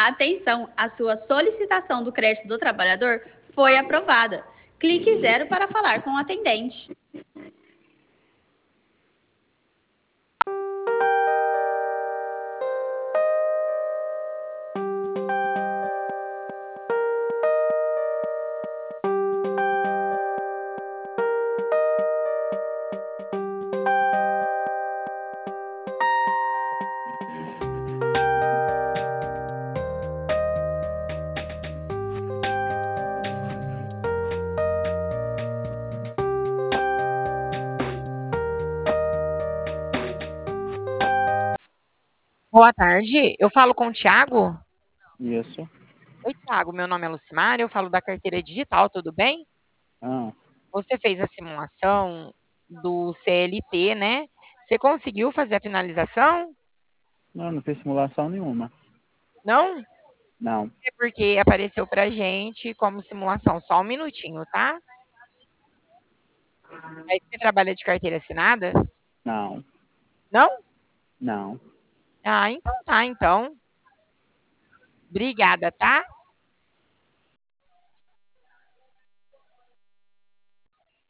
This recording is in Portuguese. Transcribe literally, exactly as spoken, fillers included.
Atenção, a sua solicitação do crédito do trabalhador foi aprovada. Clique zero para falar com o atendente. Boa tarde, eu falo com o Thiago? Isso. Oi, Thiago, meu nome é Lucimar, eu falo da carteira digital, tudo bem? Ah, Você fez a simulação do C L T, né? Você conseguiu fazer a finalização? não, não fiz simulação nenhuma. Não? Não, É porque apareceu pra gente como simulação, só um minutinho, tá? Aí você trabalha de carteira assinada? não, Não? não. Ah, então tá, então. Obrigada, tá?